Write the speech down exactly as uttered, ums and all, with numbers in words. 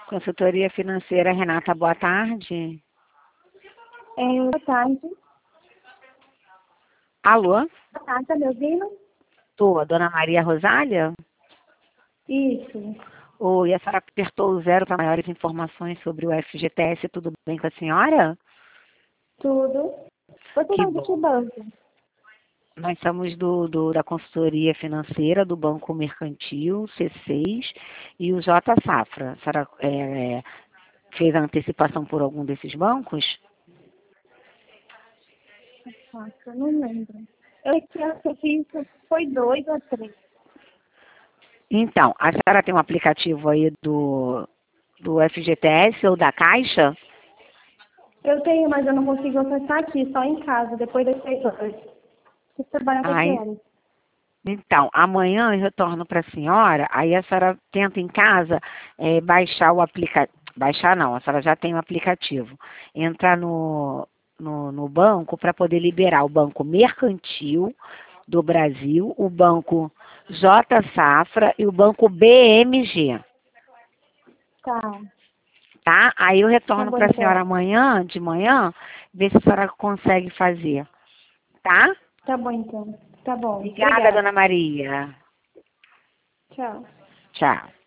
Consultoria financeira, Renata, boa tarde. É, boa tarde. Alô? Boa tarde, tá me ouvindo? Tô, a dona Maria Rosália? Isso. Oi, a senhora apertou o zero para maiores informações sobre o F G T S, tudo bem com a senhora? Tudo. Você Que é de que bom. banco? Nós somos do, do- da consultoria financeira do Banco Mercantil, C seis, e o J Safra. A senhora é, é, fez a antecipação por algum desses bancos? Nossa, eu não lembro. Eu que eu fiz foi dois ou três. Então, a senhora tem um aplicativo aí do, do F G T S ou da Caixa? Eu tenho, mas eu não consigo acessar aqui, só em casa, depois das seis horas. Você trabalha até que Aí, horas? então, amanhã eu retorno para a senhora, aí a senhora tenta em casa eh, baixar o aplicativo. Baixar não, a senhora já tem o aplicativo. Entrar no, no, no banco para poder liberar o Banco Mercantil do Brasil, o Banco J Safra e o Banco B M G, Tá. tá? Aí eu Tá retorno bom, para a senhora então. amanhã, de manhã, ver se a senhora consegue fazer, tá? Tá bom, então. Tá bom. Obrigada, Obrigada. dona Maria. Tchau. Tchau.